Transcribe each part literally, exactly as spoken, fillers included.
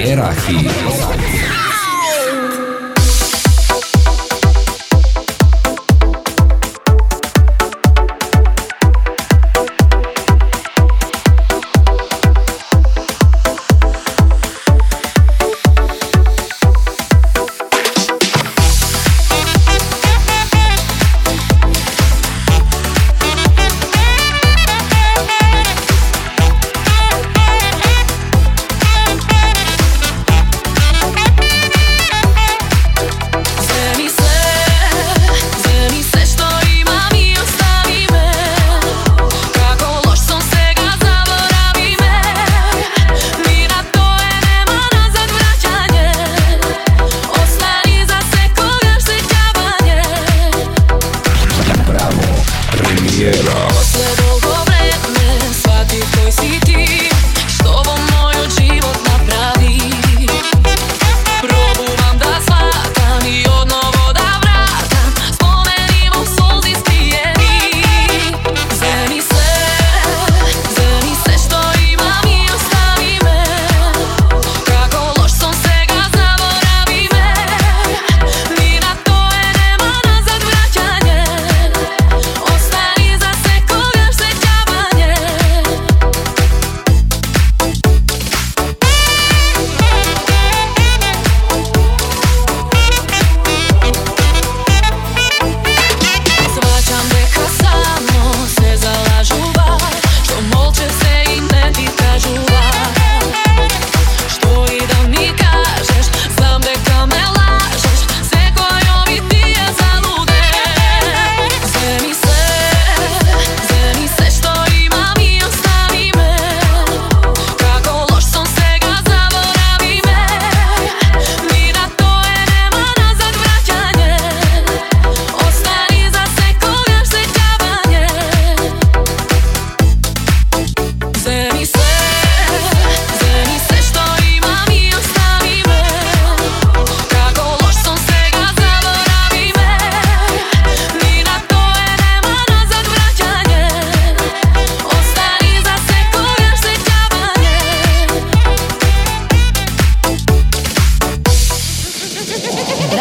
Premiera hit. Posle dugo vreme shvati koji si ti, što ovo moj život napravi. Probuvam da shvatam i odnovo da vratam spomenimo suzi spijeni. Zemi sve, zemi sve što imam i ostavi me. Kako loš sam svega zaboravi me. Ni na to je nema nazad vraćanje.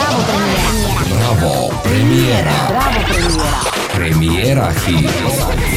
Bravo, Premiera. Bravo Premiera. Premiera hit.